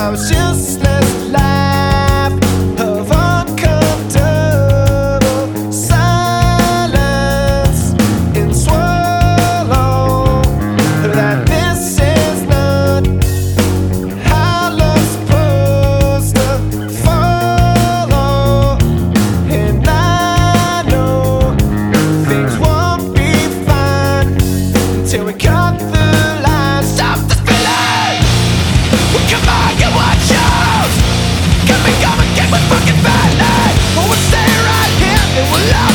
our senseless life of uncomfortable silence and swallow that this is not how love's supposed to follow. And I know things won't be fine until we cut the line. Stop this feeling! Well, come on, get what yours. Come and get with fucking valid. We'll stay right here and we'll